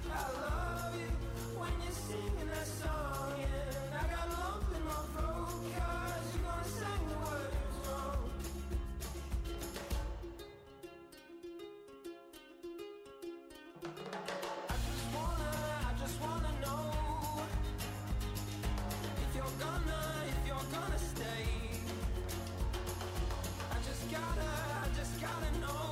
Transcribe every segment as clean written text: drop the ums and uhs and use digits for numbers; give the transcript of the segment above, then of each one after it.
I love you when you're singing that song, and I got a lump in my throat 'cause you're gonna sing the words wrong. I just wanna know if you're gonna stay. I just gotta know.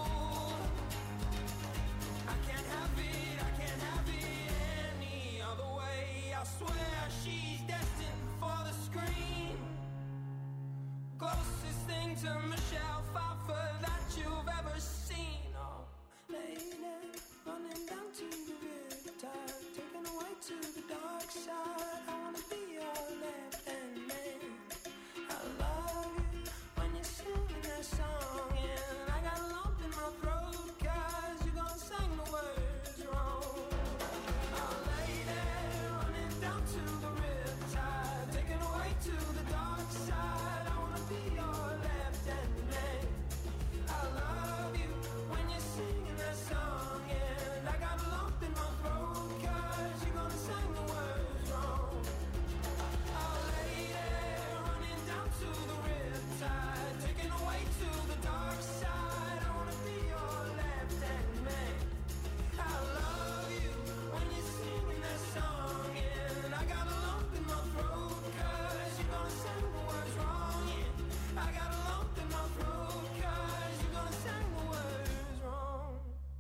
I can't have it any other way. I swear she's destined for the screen. Closest thing to Michelle Pfeiffer that you've ever seen. Oh, lady, running down to the riptide, taken away to the dark side. I wanna be your left-hand man. I love you when you're singing that song, and I got a lump in my throat 'cause you're gonna sing the words wrong. Oh, lady, running down to the riptide, taken away to the dark side. I wanna be your left-hand man. I love you when you're singing that song, and I got a lump in my throat 'cause you're gonna sing the words wrong. Oh, lady, running down to the riptide, taken away to the dark side. I wanna be your left-hand man. I love you when you're singing that song, and I got a lump in my throat 'cause you're gonna sing the words wrong. Yeah, I got a lump in my throat 'cause you're gonna sing the words wrong.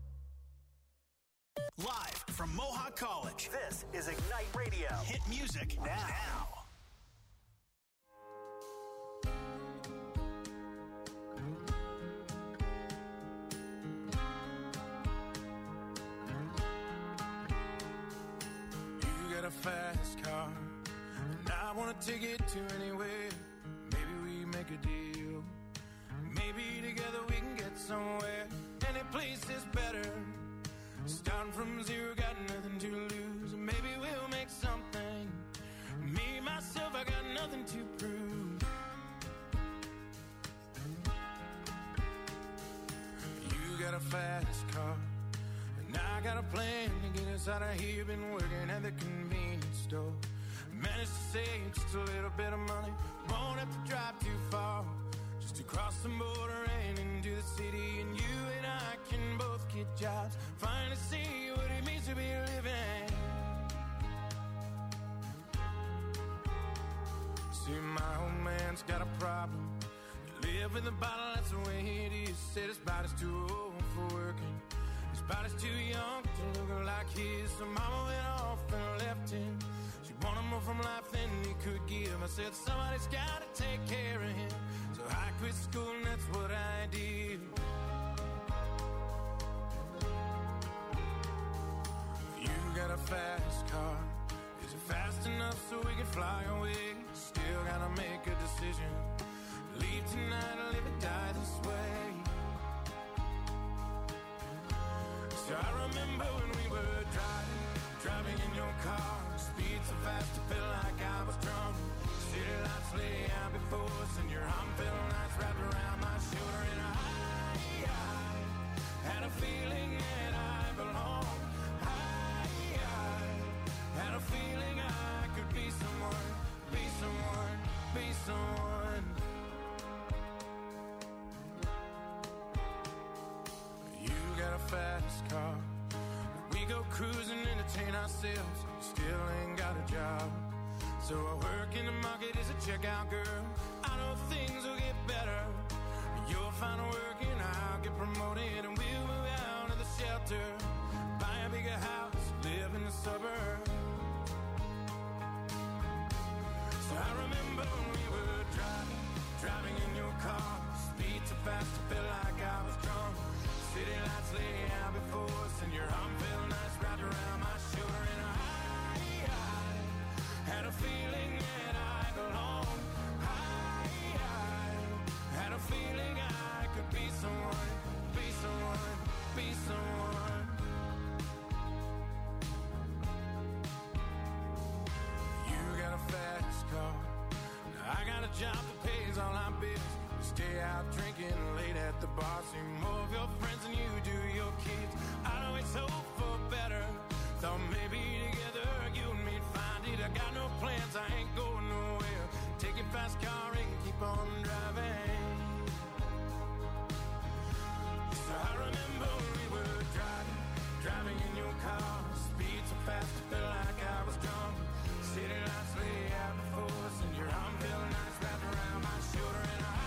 Live from Mohawk College, This is Ignite Radio. hit music now. You got a fast car, and I wanna take it to anywhere. Maybe we make a deal. Maybe together we can get somewhere. Any place is better. Starting from zero, got nothing to lose. Maybe we'll make something. Me, myself, I got nothing to prove. You got a fast car, and I got a plan to get us out of here. Been working at the convenience store. Managed to save just a little bit of money. Won't have to drive too far, just to cross the border and into the city. And you and I can both get jobs, finally see what it means to be living. See, my old man's got a problem. He live with a bottle, that's the way it is. Said his body's too old for working, his body's too young to look like his. So mama went off and left him. She wanted more from life than he could give. I said somebody's gotta take care of him, so I quit school and that's what I did. You got a fast car, is it fast enough so we can fly away? Still gotta make a decision, leave tonight or live or die this way. So I remember when we were driving in your car. Speed so fast I felt like I was drunk. City lights lay out before us, and your arm felt nice wrapped around my shoulder. And I had a feeling that I belonged. I had a feeling I could be someone, be someone, be someone. You got a fast car, we go cruising, entertain ourselves. Still ain't got a job, so I work in the market as a checkout girl. I know things will get better. You'll find work and I'll get promoted, and we'll move out of the shelter, buy a bigger house, live in the suburbs. So I remember when we were driving in your car. Speed so fast I felt like I was drunk. City lights lay out before us, and your arm felt nice wrapped around my shoulder. And I had a feeling that I belonged. I had a feeling I could be someone, be someone, be someone. You got a fast car, now I got a job that pays all our bills. We stay out drinking late at the bar, see more of your friends than you do your kids. I know it's hope for better, Thought maybe together you and me'd find it. I got no plans, I ain't going nowhere. Take your fast car and keep on driving. So I remember we were driving in your car. Speed so fast, I felt like I was drunk. City lights lay out before us, and your arm felt nice wrapped around my shoulder. And I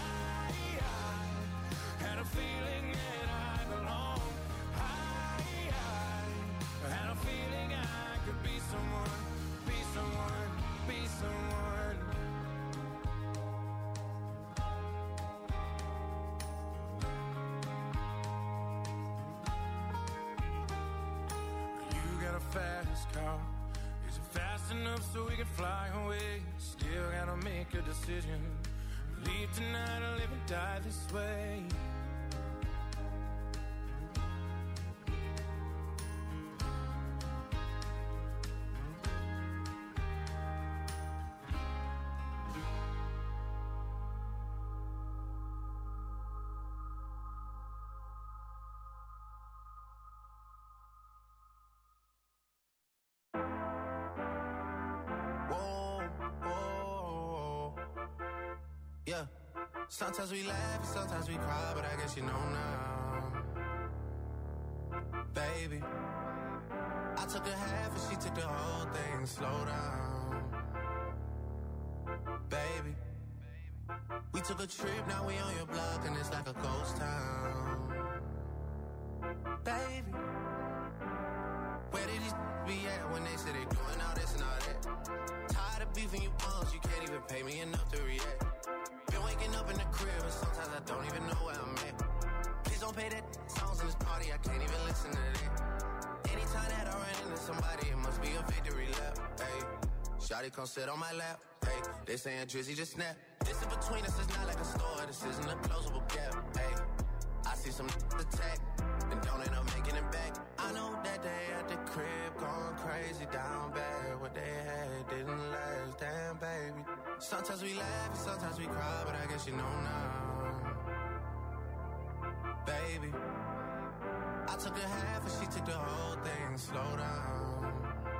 had a feeling that I belonged. I had a feeling I could be someone, be someone, be someone. You got a fast car. Is it fast enough so we can fly away? Still gotta make a decision. Leave tonight or live and die this way. Yeah, sometimes we laugh, sometimes we cry, but I guess you know now. Baby, I took a half and she took the whole thing. Slow down. Baby, we took a trip, now we on your block and it's like a ghost town. Baby, where did these be at when they say they doing all this and all that? Tired of beefing you bums, you can't even pay me enough to react. Been waking up in the crib and sometimes I don't even know where I'm at. Please don't pay that songs in this party, I can't even listen to that. Anytime that I run into somebody, it must be a victory lap. Hey, shawty come sit on my lap. Hey, they saying Drizzy just snap. This in between us is not like a store, this isn't a closable gap. Hey, I see some attack and don't end up making it back. I know that they at the crib going crazy down bad. What they had didn't last, damn baby. Sometimes we laugh and sometimes we cry, but I guess you know now. Baby, I took a half and she took the whole thing. Slow down.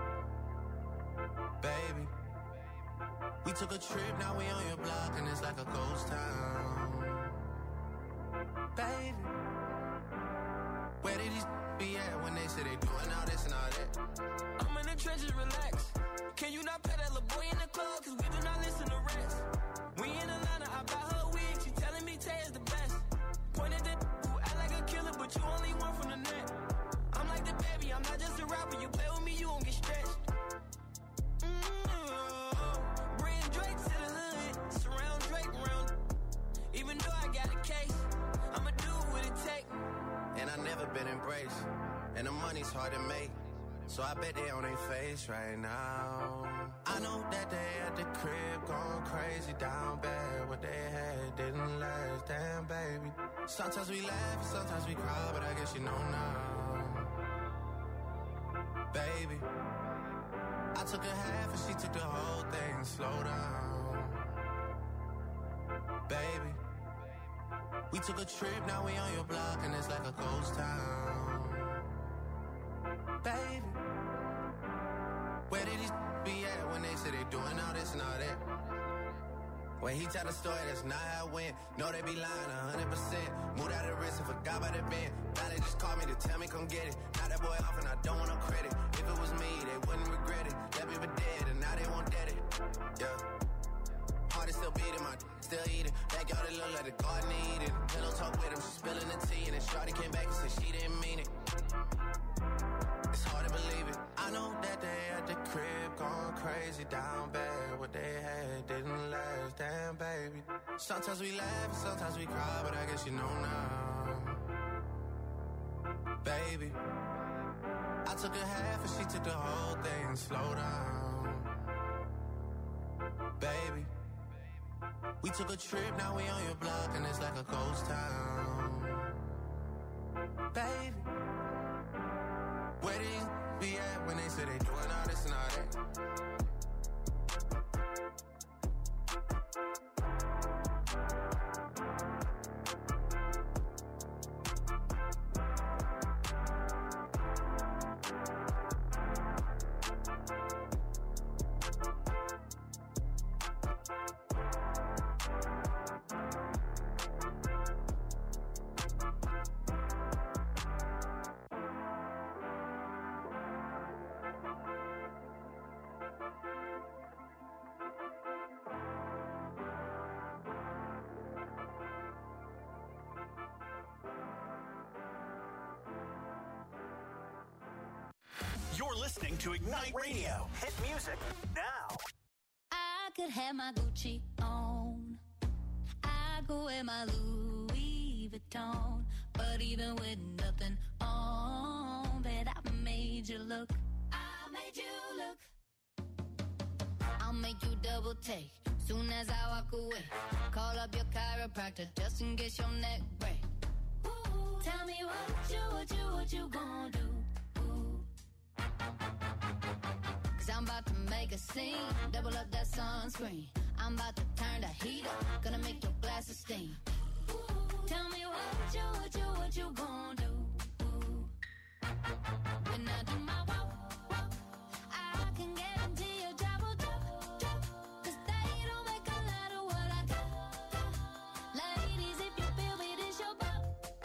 Baby, we took a trip, now we on your block and it's like a ghost town. Baby, where did these be at when they say they doing all this and all that? I'm in the trenches, relax. Can you not pay that little boy in the club? Cause we do not listen to rest. We in Atlanta, I buy her wig. She telling me Tay is the best. Pointed at who act like a killer, but you only one from the net. I'm like the baby, I'm not just a rapper. You play with me, you won't get stretched. Bring Drake to the hood. Surround Drake around. Even though I got a case, I'ma do what it take. And I never been embraced. And the money's hard to make. So I bet they on their face right now. I know that they at the crib going crazy down bad. What they had didn't last, damn baby. Sometimes we laugh, sometimes we cry, but I guess you know now. Baby, I took a half and she took the whole thing. Slow down. Baby, we took a trip, now we on your block and it's like a ghost town. Baby, where did these be at when they say they doing all this and all that? When he tell the story, that's not how it went. No, they be lying 100%. Moved out of the wrist and forgot about the bend. Now they just called me to tell me come get it. Now that boy off and I don't want no credit. If it was me, they wouldn't regret it. Left me for dead and now they won't dead it. Yeah. Heart is still beating, my still eating. Backyard it look like the garden eating. Pillow talk with him, she spilling the tea. And then Shawty came back and said she didn't mean it. It's hard to believe it. I know that they at the crib going crazy down bad. What they had didn't last, damn baby. Sometimes we laugh, sometimes we cry, but I guess you know now. Baby, I took a half and she took the whole thing. Slow down. Baby, we took a trip, now we on your block and it's like a ghost town. Baby, where these be at when they say they doing all this and all that? listening to Ignite Radio. Hit music now. I could have my Gucci on. I could wear my Louis Vuitton. But even with nothing on, bet I made you look. I made you look. I'll make you double take soon as I walk away. Call up your chiropractor just in case your neck break. Ooh, tell me what you gonna do? Ooh. 'Cause I'm about to make a scene, double up that sunscreen. I'm about to turn the heat up, gonna make your glasses steam. Ooh, tell me what you gonna do? Ooh. When I do my walk, I can guarantee your job will drop. 'Cause they don't make a lot of what I got. Ladies, if you feel me, this your pop.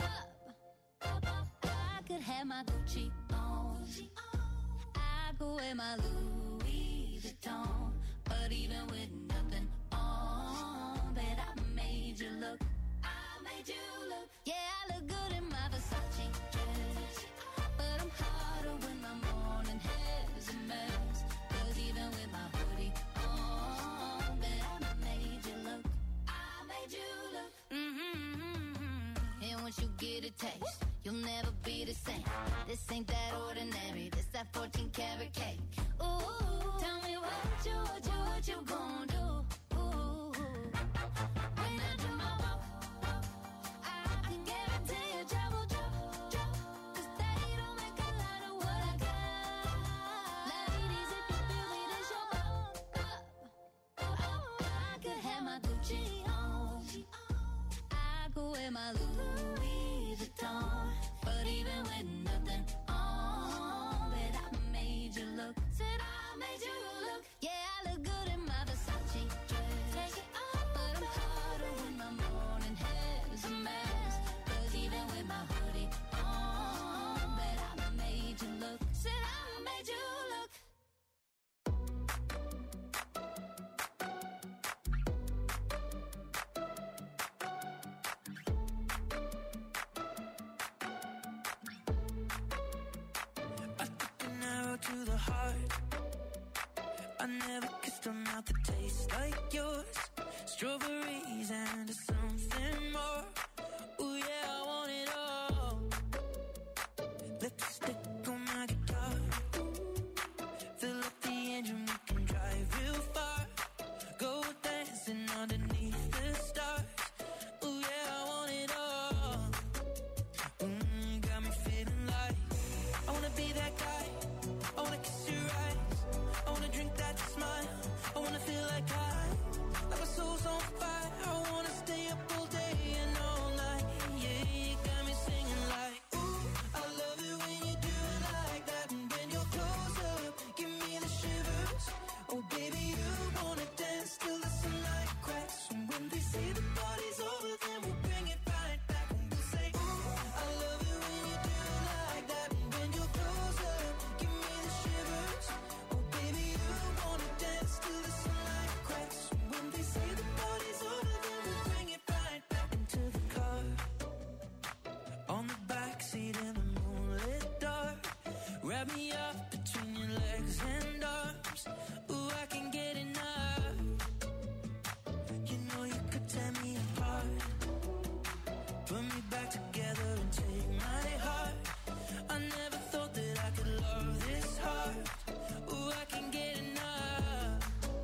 I could have my Gucci on. I could wear my Louis Vuitton. But even with nothing on, bet I made you look. I made you look. Yeah, I look good in my Versace dress. But I'm hotter when my morning hair's a mess. 'Cause even with my hoodie on, bet I made you look. I made you look. And once you get a taste, you'll never be the same. This ain't that ordinary. This that 14 karat cake. Ooh, tell me what you gonna do? Ooh, when I do my walk, I can guarantee your job will drop. 'Cause they don't make a lot of what I got. Ladies, if you feel me, this your pop. I could have my Gucci on. I could wear my Louis Vuitton. But even with nothing on, bet I made you look. Said I made you look. Yeah, I look good in my Versace dress. Take it off, but I'm hotter when my morning hair's a mess. 'Cause even with my hoodie on, bet I made you look. Said I made you look. To the heart, I never kissed a mouth that tastes like yours. Strawberries and something more. Ooh yeah, I want it all. Lipstick on my guitar. Fill up the engine, we can drive real far. Go dancing underneath the stars. Ooh yeah, I want it all. Got me feeling like I wanna be that guy. I wanna kiss your eyes. I wanna drink that smile. I wanna feel like like my soul's on fire. I wanna stay up all day and all night. Yeah, you got me singing like, ooh, I love it when you do it like that. And when you're close up, give me the shivers. Oh baby, you wanna dance till the sunlight cracks. And when they say the party's over, then we'll bring it right back. And we'll say, ooh, I love it when you do it like that. And when you're close up, give me the shivers. Oh baby, you wanna dance till the sunlight cracks. And when they say the party's over, then we'll bring it right back into the car. On the backseat in the moonlit dark. Wrap me up between your legs and arms. Ooh, I can get enough. You know you could tear me apart. Put me back together and take my heart. I never thought that I could love this hard. Ooh, I can get enough.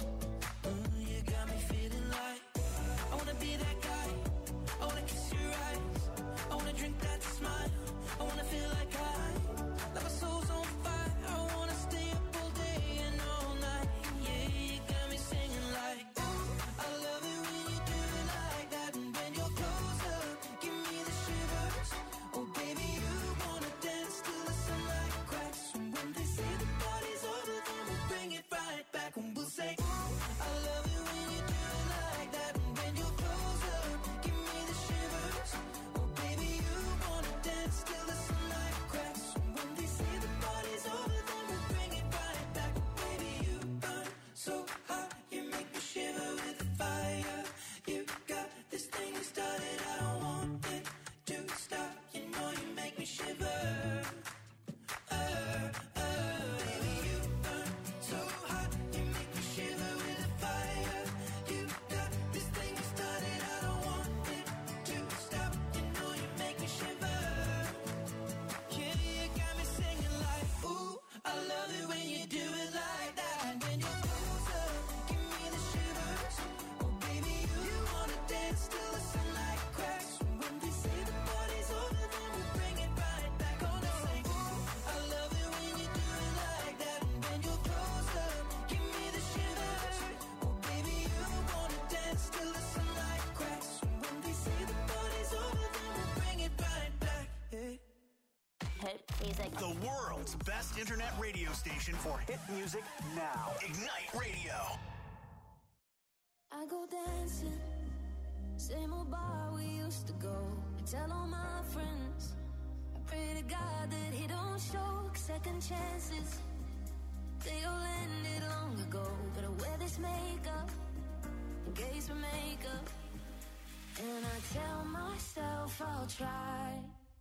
You got me feeling like I wanna be that guy. I wanna kiss your eyes. I wanna drink that smile. I wanna feel like like my soul's on fire. I wanna stay up all day and all night. Yeah, you got me singing like, ooh, I love it when you do it like that. And when you're close up, give me the shivers. Oh baby, you wanna music. The world's best internet radio station for hit music now. Ignite Radio. I go dancing, same old bar we used to go. I tell all my friends, I pray to God that he don't show second chances. They all ended long ago, but I wear this makeup in case we make up. And I tell myself I'll try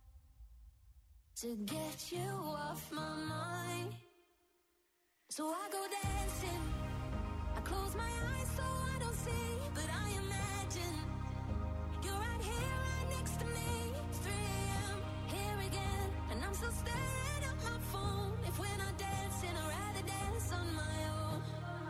to get you off my mind. So I go dancing, I close my eyes so I don't see, but I imagine you're right here, right next to me. 3 a.m., here again, and I'm still staring at my phone. If we're not dancing, I'd rather dance on my own.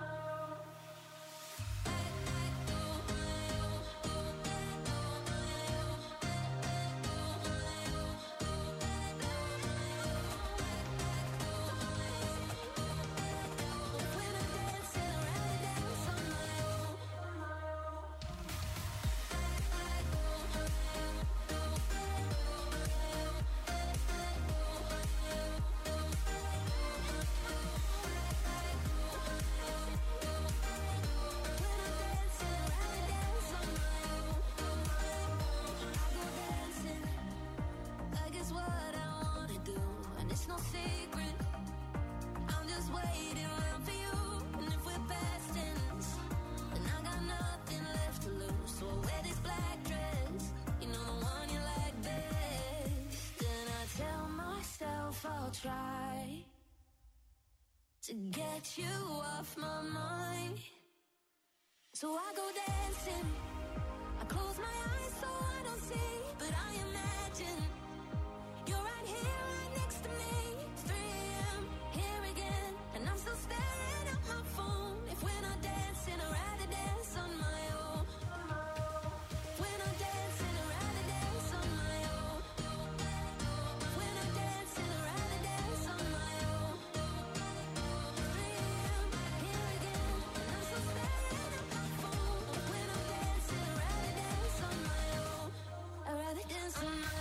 It's no secret, I'm just waiting around for you. And if we're past tense, then I got nothing left to lose. So I wear this black dress, you know the one you like best. Then I tell myself I'll try to get you off my mind. So I go dancing, I close my eyes so I don't see, but I imagine you're right here, right next to me. 3 a.m., here again, and I'm still staring at my phone. If we're not dancing, I'd rather dance on my own. If we're not dancing, I'd rather dance on my own. If we're not dancing, I'd rather dance on my own. 3 a.m., here again, and I'm still staring at my phone. If we're not dancing, I'd rather dance on my own. I'd rather dance on my own.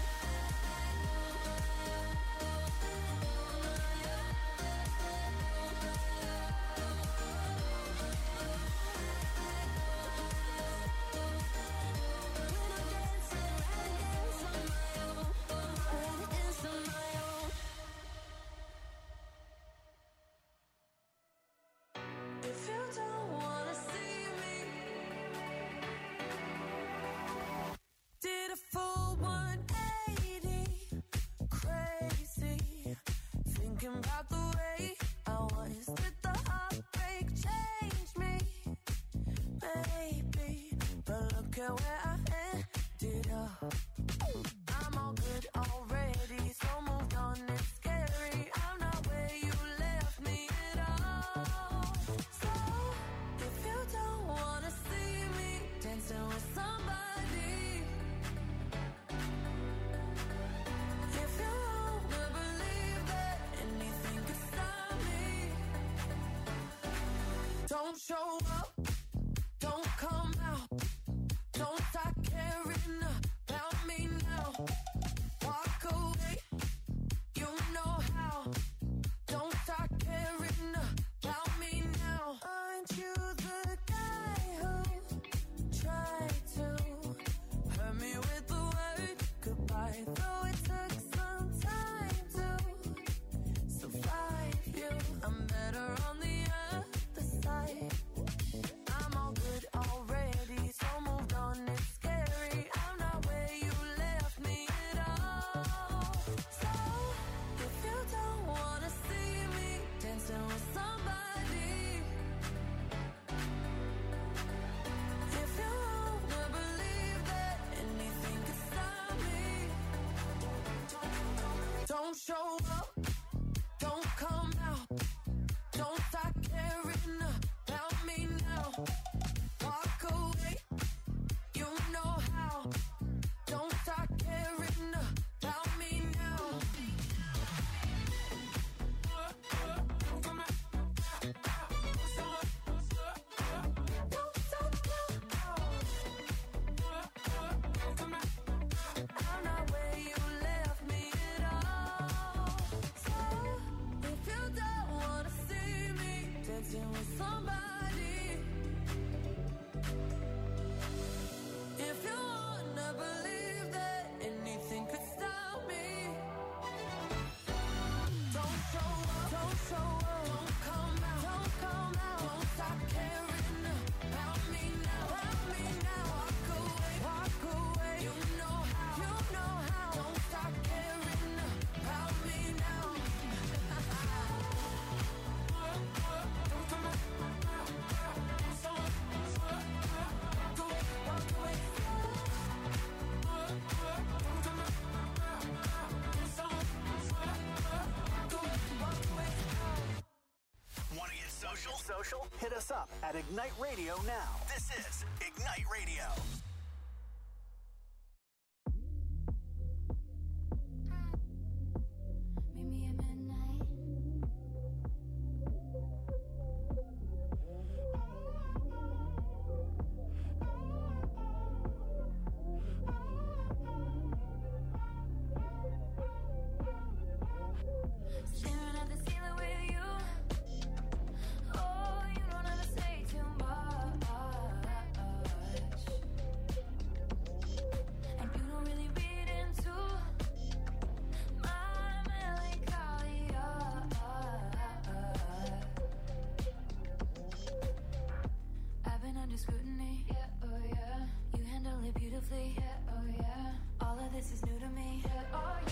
If you don't wanna see me, did a full 180, crazy, thinking about the way I was. Did the heartbreak change me? Maybe, but look at where I ended up. I'm all good already, so moved on, it's scary. I'm not where you left me at all. So, if you don't wanna see me dancing with somebody, if you wanna believe that anything could stop me, don't show up, don't come out, don't stop social? Hit us up at Ignite Radio now. This is Ignite Radio. Meet me at midnight. Staring at the ceiling with you. Oh, you don't ever say too much. And you don't really read into my melancholia. I've been under scrutiny. Yeah, oh yeah. You handle it beautifully. Yeah, oh yeah. All of this is new to me. Yeah, oh yeah.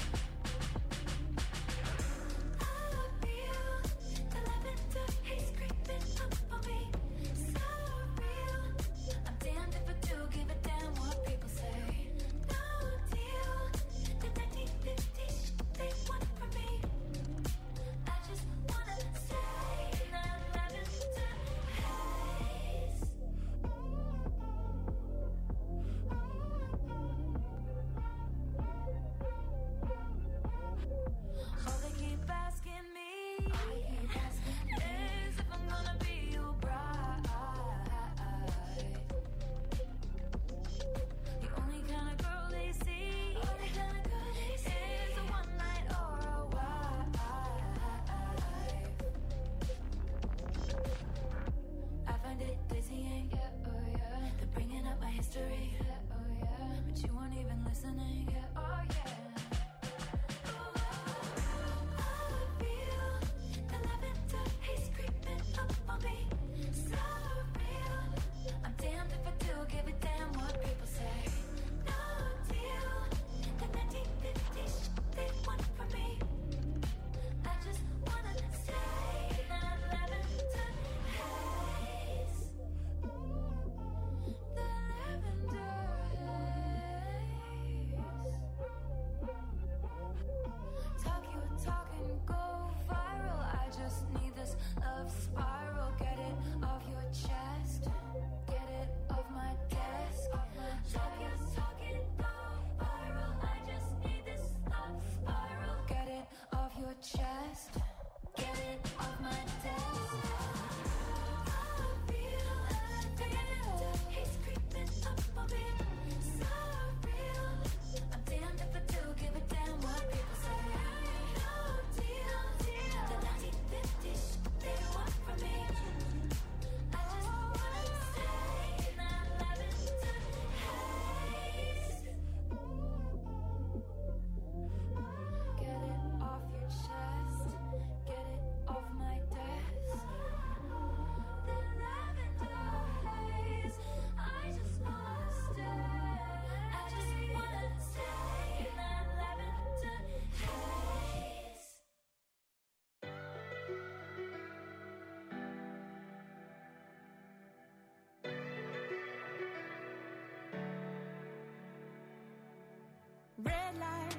Red light,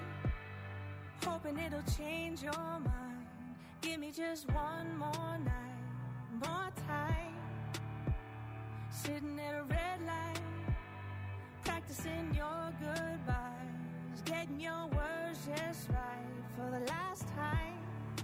hoping it'll change your mind. Give me just one more night, more time. Sitting at a red light, practicing your goodbyes, getting your words just right for the last time.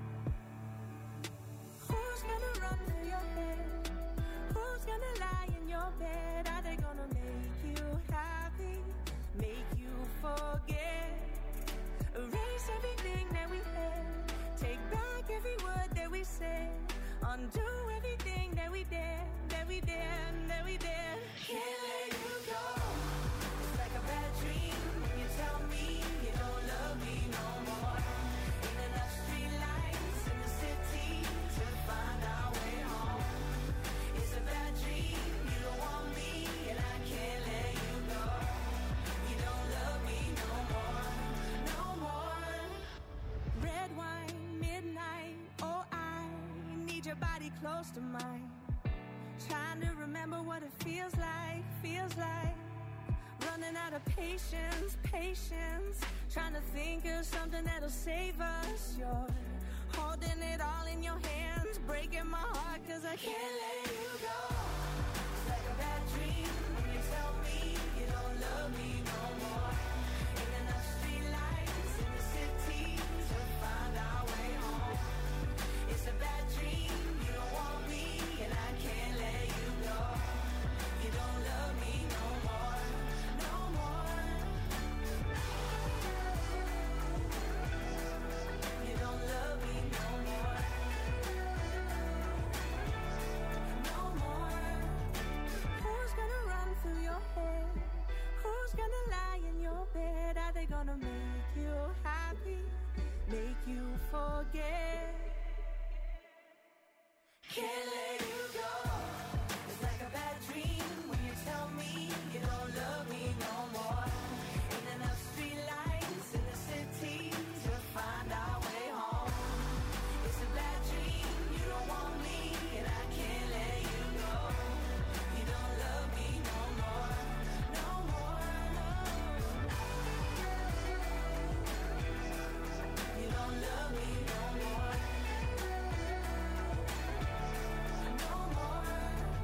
Who's gonna run through your head? Who's gonna lie in your bed? Are they gonna make you happy? Make you forget? Erase everything that we had. Take back every word that we said. Undo everything that we did, that we did, that we did. Can't let you go. It's like a bad dream when you tell me you don't love me no more. Ain't enough street lights in the city to find our way home. It's a bad dream, you don't want me, and I can't let you go. You don't love me no more, no more. Red wine, midnight, oh I need your body close to mine. Trying to remember what it feels like, running out of patience, trying to think of something that'll save us. You're holding it all in your hands, breaking my heart 'cause I can't let you go. It's like a bad dream when you tell me you don't love me no more. Ain't enough street lights in the city to find our way home. It's a bad dream, you don't want me and I can't let you go. You don't love me no more, no more. You don't love me no more, no more. Who's gonna run through your head? Who's gonna lie in your bed? Are they gonna make you happy, make you forget? Can't let you go. It's like a bad dream when you tell me you don't love me no more. Ain't enough street lights in the city to find our way home. It's a bad dream, you don't want me and I can't let you go. You don't love me no more, no more, no. You don't love me no more, no more.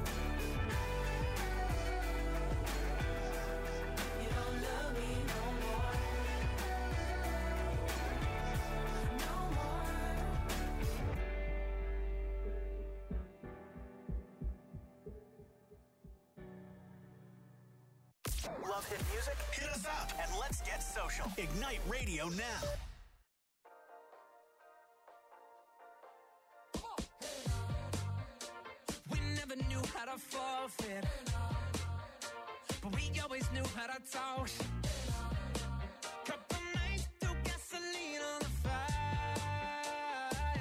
You don't love me no more, no more. Love hit music? Hit us up and let's get social. Ignite Radio now. We never knew how to forfeit, but we always knew how to talk. Couple nights threw gasoline on the fire.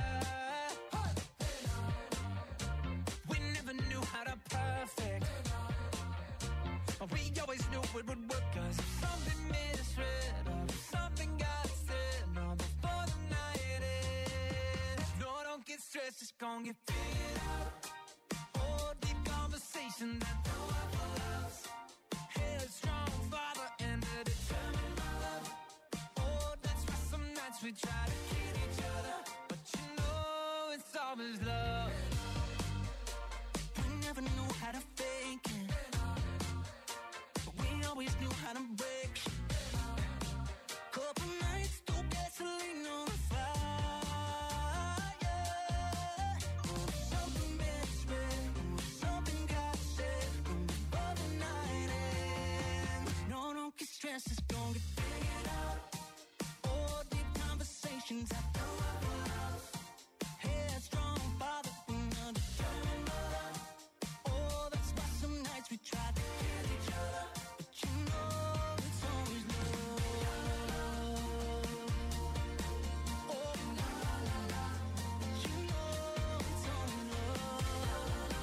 We never knew how to perfect, but we always knew it would work. 'Cause if something misread or if something got said, no, before the night ends. No, don't get stressed, it's gonna get figured out. Oh, deep conversation that don't have a loss. Headstrong father and a determined mother. Oh, that's why some nights we try to kid each other, but you know it's always love. We never knew how to fake it, but we always knew how to break. Couple nights threw gasoline on the fire. Something misread, something got said before the night ends. No, don't get stressed, it's gonna get figured out. Oh, deep conversations I don't have a loss. Headstrong father and a determined mother. Oh, that's why some nights we try to kill each other, but you know it's always love. Oh, la la la la, but you know it's always love.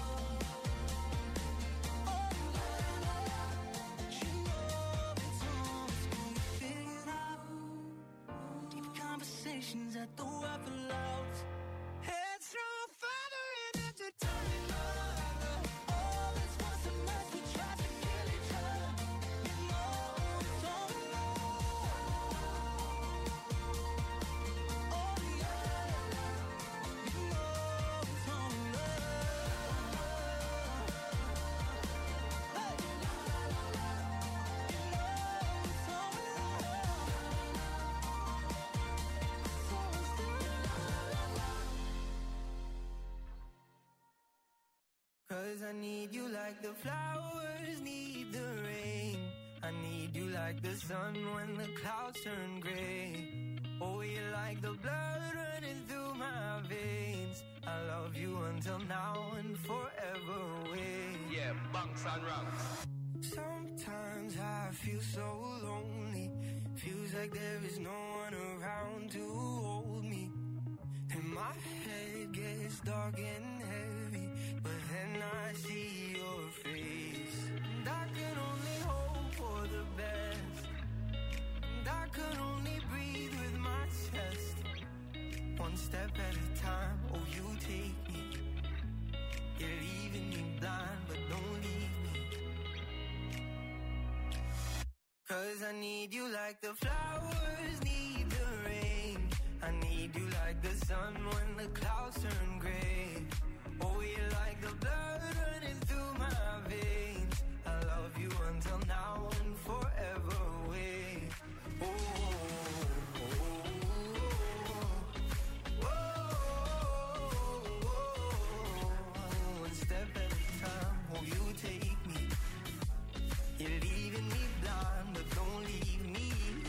Oh, la la la la, but you know it's always gonna get figured out. Deep conversations at the weapon loves. Headstrong father and a determined mother. Oh, that's why some nights we try to kill each other. You know it's always love. Oh yeah, you know it's always love. Hey, la la la la, you know it's always love. It's always love. 'Cause I need you like the flowers need the rain. I need you like the sun when the clouds turn gray. Oh, you're like the blood running through my veins. I love you until now and forever away. Yeah, bunks and ranks. Sometimes I feel so lonely. Feels like there is no one around to hold me. And my head gets dark and heavy, but then I see your face. And I can only hope for the best. And I can only breathe with my chest. One step at a time, oh you take me. You're leaving me blind, but don't leave me. 'Cause I need you like the flowers need the rain. I need need you like the sun when the clouds turn gray. Oh, you're like the blood running through my veins. I love you until now and forever away. Oh, oh, oh, oh, oh. One step at a time, oh, you take me. You're leaving me blind, but don't leave me.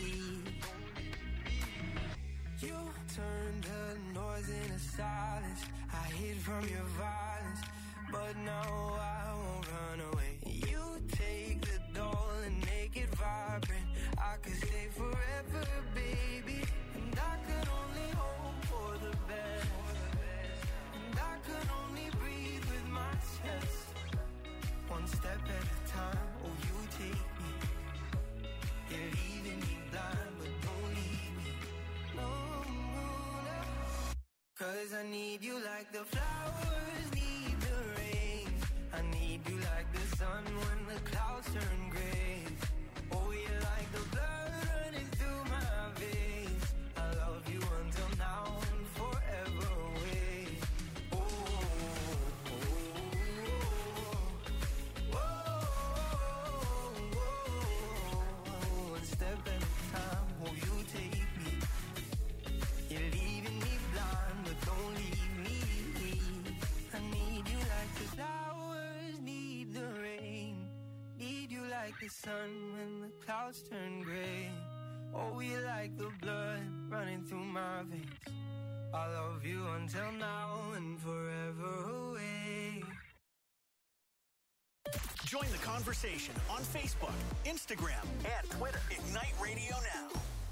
You turned the noise into silence. I hid from your violence, but now I won't run away. You take the doll and make it vibrant. I could stay forever, baby, and I could only hope for the best. And I could only breathe with my chest. One step at a time, oh, you take me. You're leaving me blind, but don't leave me. No, no, no. 'Cause I need you like the flowers need the rain. I need you like the sun when the clouds turn gray. Oh, you're like the blood running through my veins. I love you until now and forever away. Oh, oh, oh, oh, oh. One step at a time, oh, you take me. You're leaving me blind, but don't leave me. I need you like the flowers need the rain. Need you like the sun when the clouds turn gray. Oh, you're like the blood running through my veins. I love you until now and forever away. Join the conversation on Facebook, Instagram, and Twitter. Ignite Radio Now.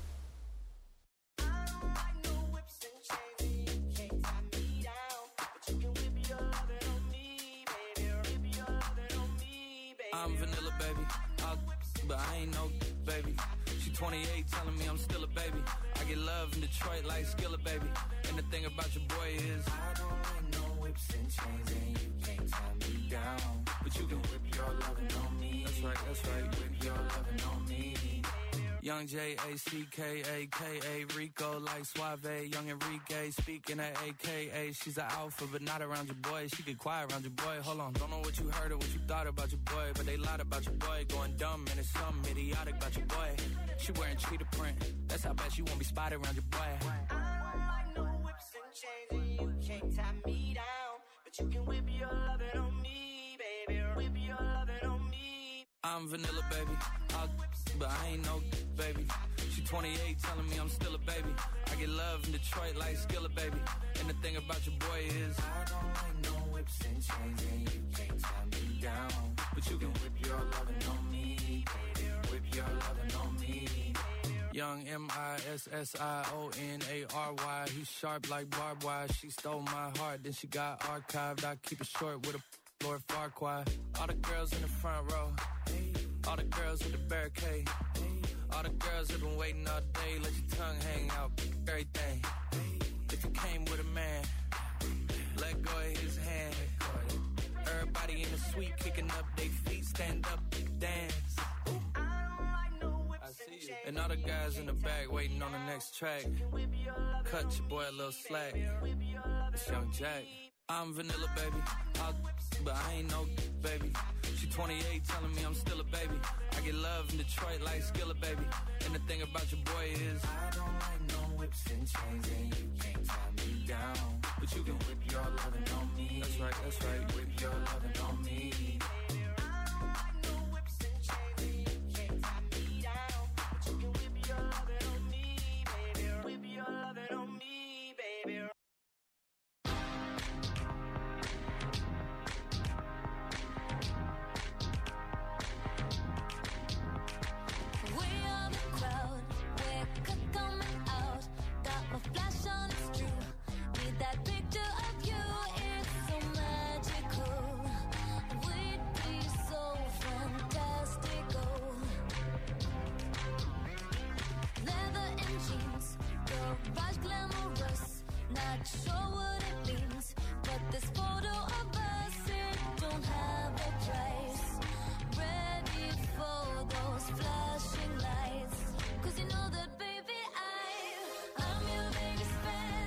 I'm vanilla, baby. But I ain't no baby. She 28, telling me I'm still a baby. I get love in Detroit like Skilla, baby. And the thing about your boy is I don't like no whips and chains, and you can't tie me down. But you can whip your lovin' on me. That's right, that's right. Whip your lovin' on me. Young J-A-C-K-A-K-A, Rico like Suave, Young Enrique, speaking at AKA. She's an alpha, but not around your boy. She get quiet around your boy. Hold on, don't know what you heard or what you thought about your boy, but they lied about your boy. Going dumb, and it's something idiotic about your boy. She wearing cheetah print. That's how bad she won't be spotted around your boy. I don't like no whips and chains, and you can't tie me down. But you can whip your lovin' on me, baby. Whip your lovin' on me. I'm vanilla, baby. But I ain't no baby. She 28, telling me I'm still a baby. I get love in Detroit like Skilla, baby. And the thing about your boy is I don't like no whips and chains, and you can't tie me down. But you can whip your lovin' on me, baby. Whip your lovin' on me. Young MISSIONARY. He's sharp like barbed wire. She stole my heart, then she got archived. I keep it short with a Lord Farquaad. All the girls in the front row. All the girls with the barricade. All the girls have been waiting all day. Let your tongue hang out, everything. If you came with a man, let go of his hand. Everybody in the suite kicking up their feet. Stand up, dance. I see you. And all the guys in the back waiting on the next track. Cut your boy a little slack. It's Young Jack. I'm vanilla, baby. But I ain't no baby. She 28, telling me I'm still a baby. I get love in Detroit like Skilla, baby. And the thing about your boy is I don't like no whips and chains, and you can't tie me down. But you can whip your lovin' on me. That's right, that's right. Whip your lovin' on me. Flash on, it's true. Need that picture of you, it's so magical. We'd be so fantastical. Leather and jeans, garage glamorous. Not sure what it means, but this photo of us, it don't have a price. Ready for those flashing lights, 'cause you know that baby I'm your biggest fan.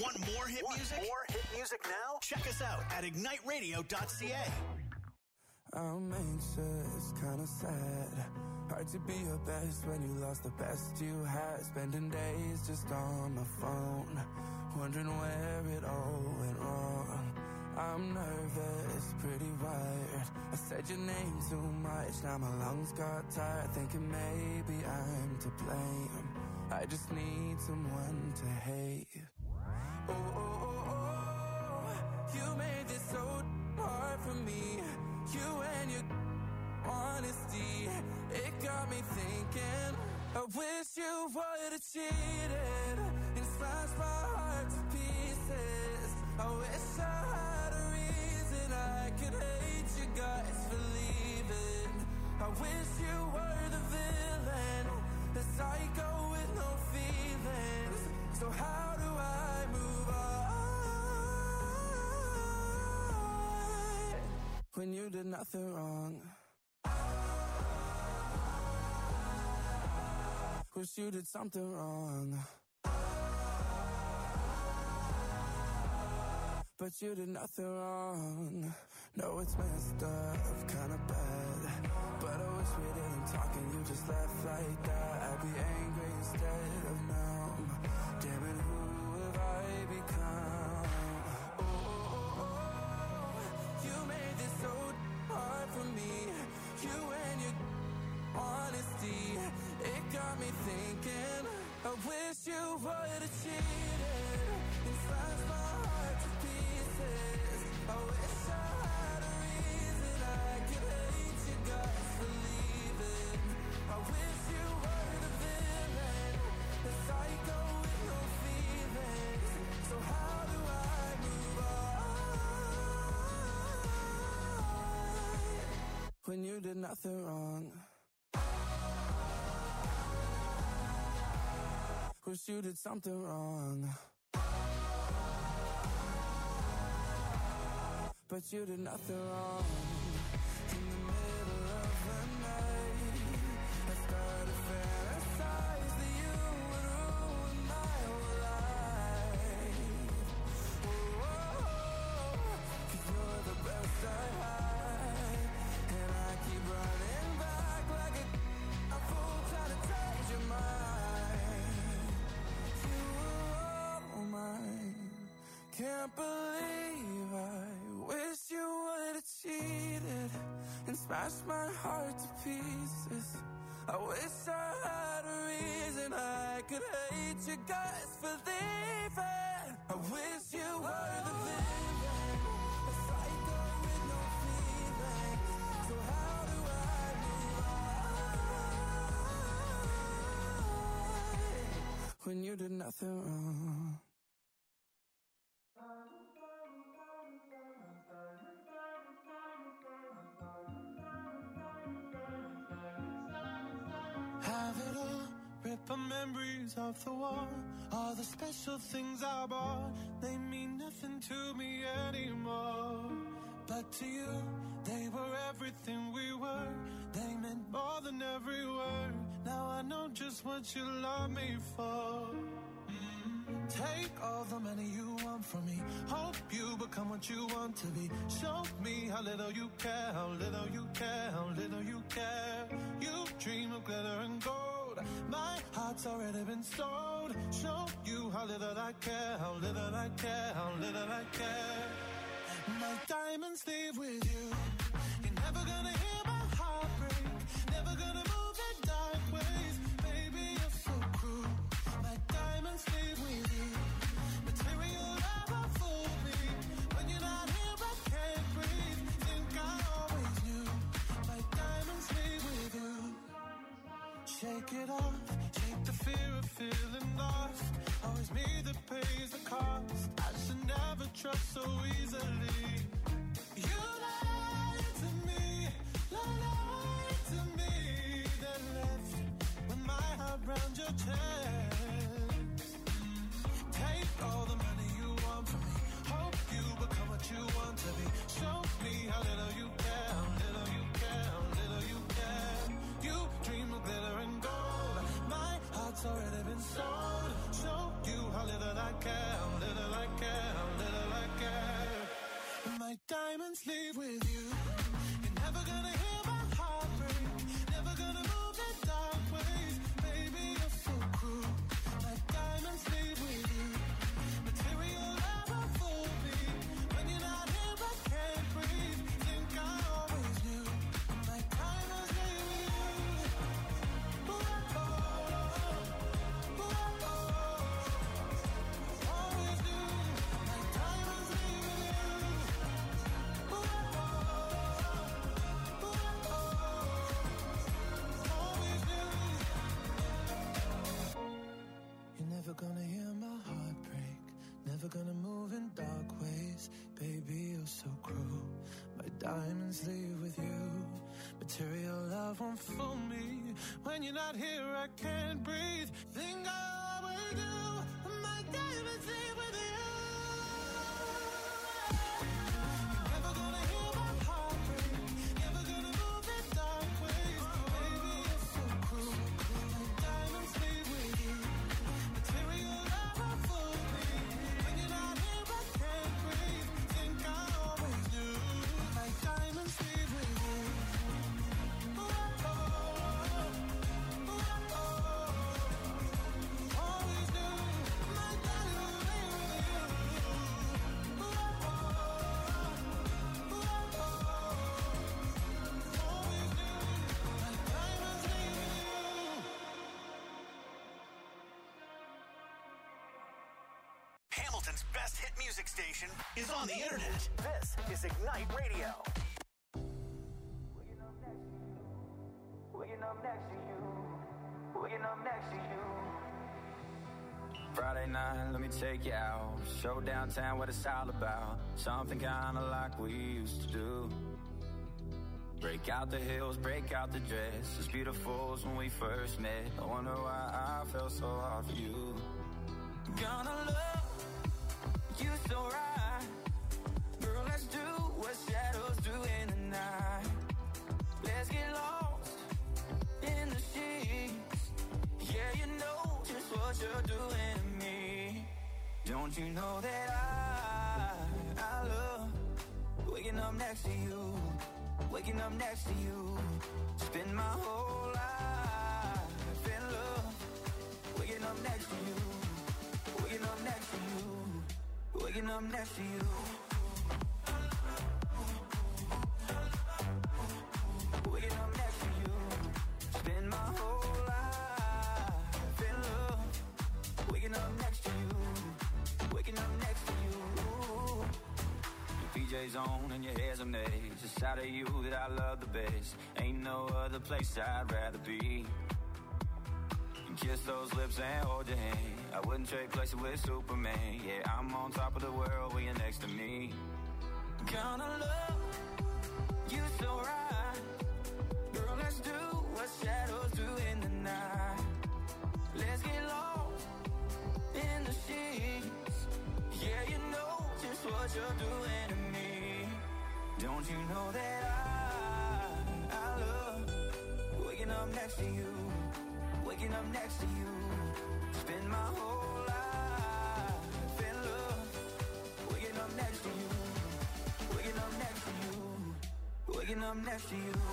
Want more hit music? More hit music now? Check us out at igniteradio.ca. I'm anxious, kinda sad. Hard to be your best when you lost the best you had. Spending days just on my phone, wondering where it all went wrong. I'm nervous, pretty wired. I said your name too much, now my lungs got tired. Thinking maybe I'm to blame. I just need someone to hate. Oh, oh, oh, oh. You made this so hard for me. You and your honesty, it got me thinking. I wish you would have cheated and smashed my heart to pieces. I wish I had a reason I could hate you guys for leaving. I wish you were the villain, the psycho with no feelings. So how do I move on when you did nothing wrong? Wish you did something wrong, but you did nothing wrong. No, it's messed up, kinda bad, but I wish we didn't talk and you just left like that. I'd be angry instead of numb. Damn it, who have I become? Oh, oh, oh, oh. You made this so hard for me. You and your honesty, it got me thinking. I wish you would have cheated and slashed my heart to pieces. I wish I had a reason I could hate you guys for leaving. I wish you were the villain, the psycho with no feelings. So how do I move on when you did nothing wrong? Wish you did something wrong, but you did nothing wrong. In the middle of the night, I started to fantasize that you would ruin my whole life. Oh, oh, oh, 'cause you're the best I had, and I keep running back like a fool trying to change your mind. Can't believe I wish you would have cheated and smashed my heart to pieces. I wish I had a reason I could hate you guys for leaving. I wish you were the villain, a psycho with no feelings. So how do I move on when you did nothing wrong? Have it all, rip our memories off the wall. All the special things I bought, they mean nothing to me anymore. But to you, they were everything we were. They meant more than every word. Now I know just what you love me for. Take all the money you want from me. Hope you become what you want to be. Show me how little you care, how little you care, how little you care. You dream of glitter and gold. My heart's already been sold. Show you how little I care, how little I care, how little I care. My diamonds leave with you. You're never gonna hear my heart break. Never gonna move in dark ways. Baby, you're so cruel. My diamonds leave with you. Material never fooled me. When you're not here, I can't breathe. Think I always knew. My diamonds leave with you. Shake it off. Shake the fear of feeling lost. Always me that pays the cost. I should never trust so easily. You lied to me. Lied to me. Then left with my heart round your chest. Take all the money you want from me. Hope you become what you want to be. Show me how little you care, how little you care, how little you care. You dream of glitter and gold. My heart's already been sold. Show you how little I care, how little I diamonds leave with you. You're never gonna hear my heart break, never gonna move in dark ways. Baby, you're so cruel. My diamonds leave with you. Material never fool me. When you're not here, I can't breathe. Think I always knew. My diamonds leave with you. Ooh, oh, ooh, oh, always knew. My diamonds leave with you. Ooh, oh, always knew. You're never gonna hear my heart break, never gonna move in dark ways. Baby, you're so cruel. My diamonds leave with you. Material love won't fool me. When you're not here, I can't breathe. Think I always do. My diamonds leave with you. You're never gonna hear my heart break, never gonna move in dark ways. Baby, you're so cruel. My diamonds leave with you. Material love won't fool me. When you're not here, I can't breathe. Think I always knew. My diamonds leave with you. Ooh, oh, ooh, oh, always knew. My diamonds leave with you. Ooh, oh, ooh, always knew. My diamonds leave with you. Hamilton's best hit music station is on the internet. This is Ignite Radio. Waking up next to you. Waking up next to you. Friday night, let me take you out. Show downtown what it's all about. Something kinda like we used to do. Break out the heels, break out the dress. As beautiful as when we first met. I wonder why I felt so hard for you. Gonna love you so right. Girl, let's do what shadows do in the night. Let's get lost in the sheets. Yeah, you know just what you're doing to me. Don't you know that I love waking up next to you, waking up next to you. Spend my whole life in love, waking up next to you, waking up next to you, waking up next to you. Waking up next to you. Spend my whole life in love. Waking up next to you. Waking up next to you. Your PJ's on and your hair's a mess. It's out of you that I love the best. Ain't no other place I'd rather be. Kiss those lips and hold your hand. I wouldn't trade places with Superman. Yeah, I'm on top of the world when you're next to me. Gonna love you so right. Girl, let's do what shadows do in the night. Let's get lost in the sheets. Yeah, you know just what you're doing to me. Don't you know that I love waking up next to you, waking up next to you. Spend my whole life in love, waking up next to you, waking up next to you, waking up next to you.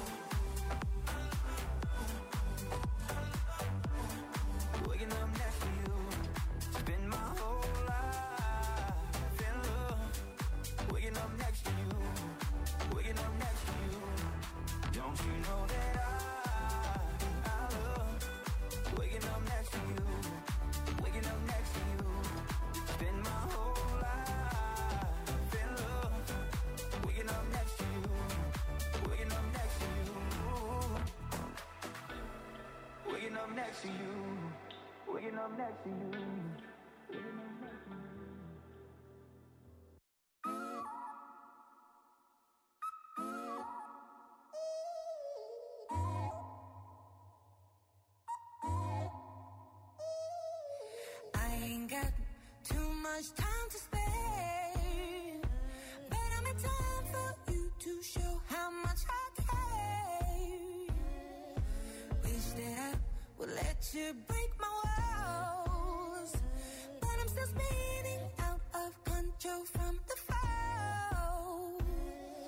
Waking up next to you. Spend my whole life in love, waking up next to you, waking up next to you. Don't you know that I love waking up next to you, waking up next to you. Spend my whole life in love, waking up next to you, waking up next to you, waking up next to you, waking up next to you. Got too much time to spare, but I'm in time for you to show how much I care. Wish that I would let you break my walls, but I'm still spinning out of control from the fall.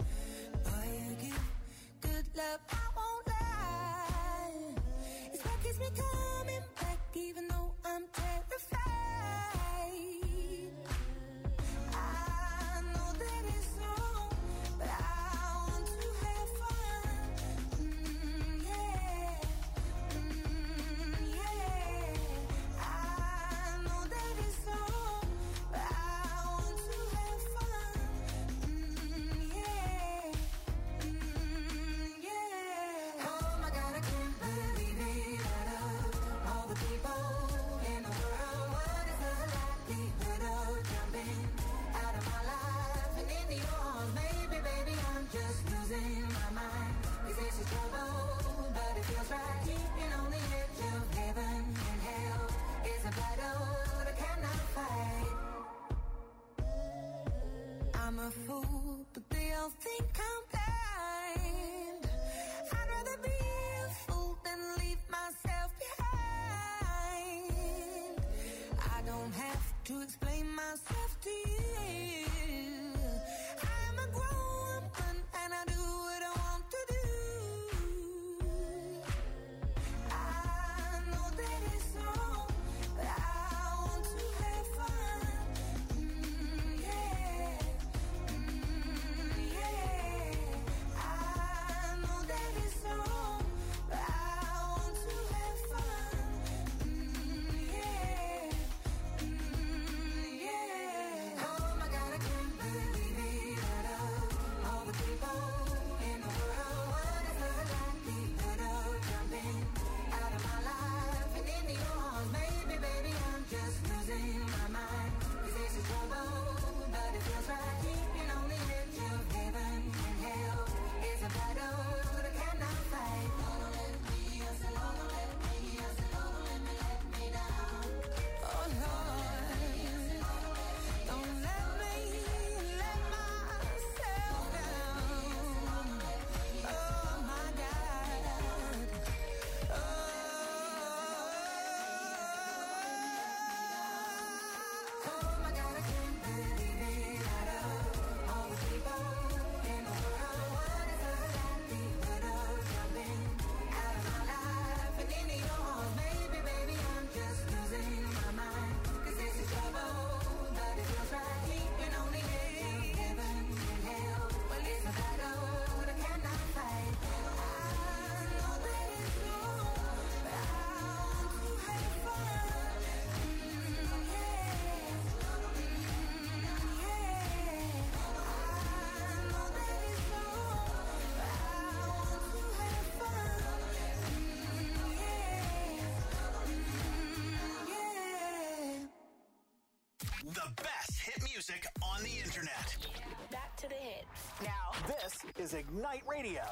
The best hit music on the internet. Back to the hits. Now, this is Ignite Radio.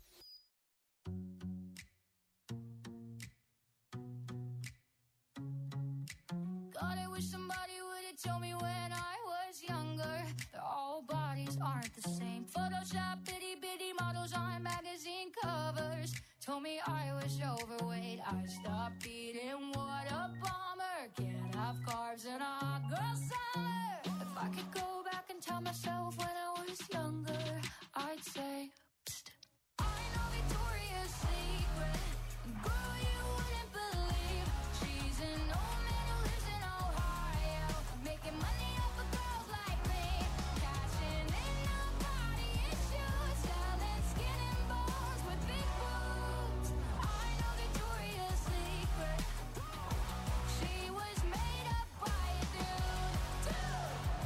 God, I wish somebody would have told me when I was younger that all bodies aren't the same. Photoshop, bitty bitty models on magazine covers told me I was overweight. I stopped eating, what a bummer. Can't have carbs in a hot girl summer. If I could go back and tell myself when I was younger, I'd say, psst. I know Victoria's Secret, girl, you wouldn't believe. She's an old man who lives in Ohio, making money off of girls like me, cashing in on body issues, selling skin and bones with big boobs. I know Victoria's Secret. She was made up by a dude, too.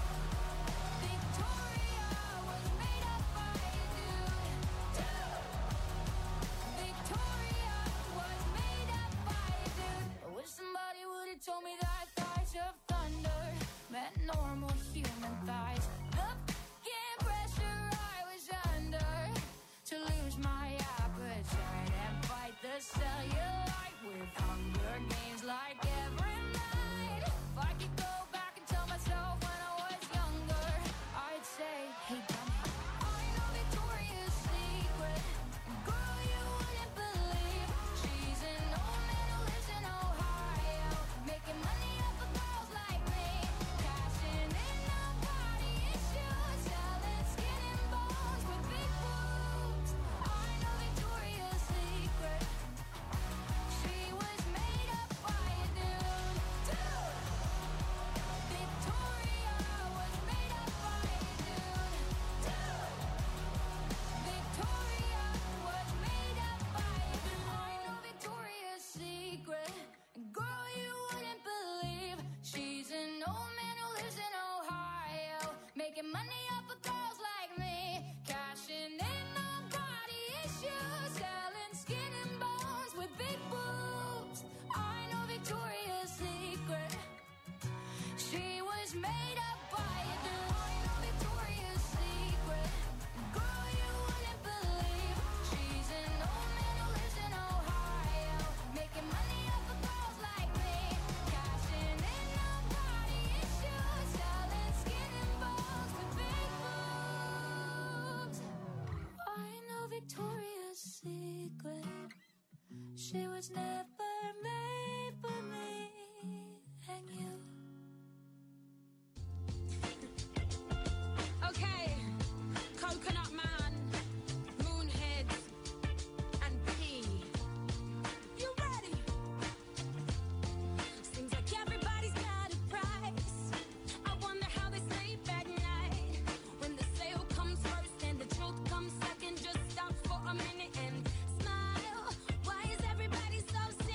Victoria was made up by a dude, too. Victoria was made up by a dude. I wish somebody would have told me that thighs of thunder meant normal human thighs. The f***ing pressure I was under to lose my appetite and fight the cellulite with Hunger Games like every night. If I could go back and tell myself when I was younger, I'd say, hey, dummy, I know Victoria's Secret. Girl, you wouldn't believe. She's an old man who lives in Ohio, making money off of girls like me, cashing in on body issues, selling skin and bones with big boobs. I know Victoria's Secret. She was made up by a dude, too. Victoria was made up by a dude, too. Victoria was made up by a dude. I know Victoria's Secret. Girl, you wouldn't believe. She's an old man who lives in Ohio, making money off of girls like me, cashing in on body issues, selling skin and bones with big boobs. I know Victoria's Secret. She was made up by a dude. I know Victoria's Secret. Girl, you wouldn't believe. She's an old man who lives in Ohio, making money off of girls like me, cashing in on body issues, selling skin and bones with big boobs. I know Victoria's Secret. She was never made for me and you. Okay, Coconut Man, Moonheads, and P. You ready? Seems like everybody's got a price. I wonder how they sleep at night. When the sale comes first and the truth comes second, just stop for a minute and smile. Why is everybody so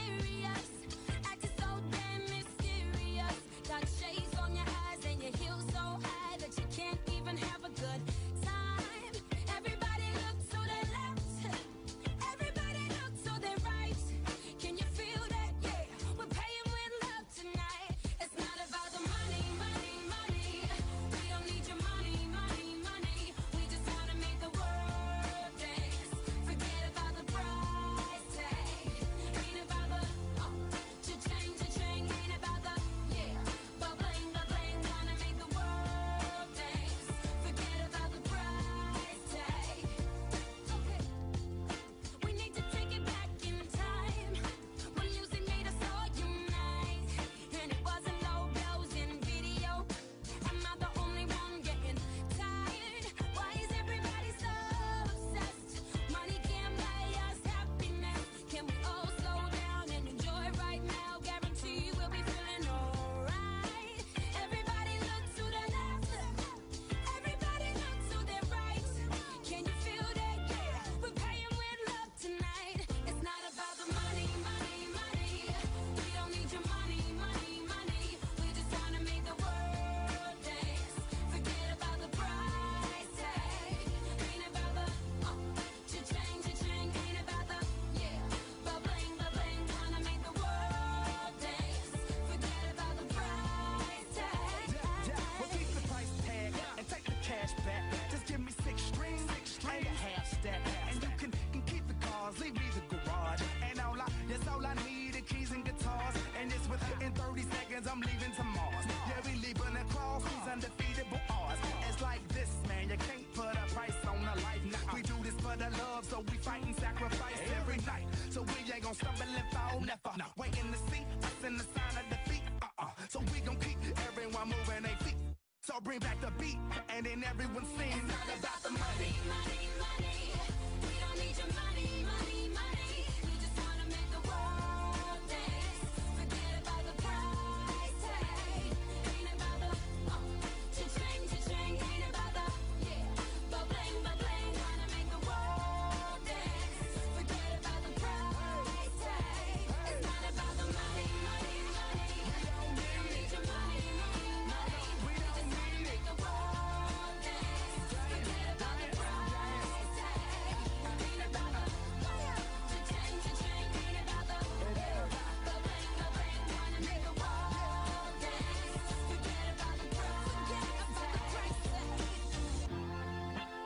So bring back the beat, and then everyone sings. It's not about the money, money, money. We don't need your money, money, money. We just wanna make the world dance. Forget about the price tag. Ain't about the cha-ching, cha-ching. Ain't about the ba-bling, ba-bling. Wanna make the world dance. Forget about the price tag. It's not about the money, money, money. We don't need your money, money, money. We just wanna make the world dance. Forget about the price tag. Ain't about the cha-ching, cha-ching. Ain't about the ba-bling, ba-bling. Wanna make the world dance. Forget about the price tag.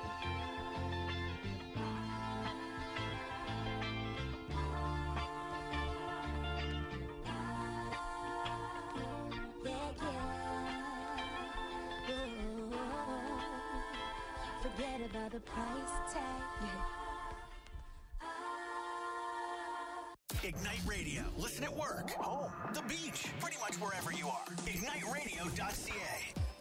Forget about the price tag. Ignite Radio. Listen at work, home, the beach, pretty much wherever you are. IgniteRadio.ca.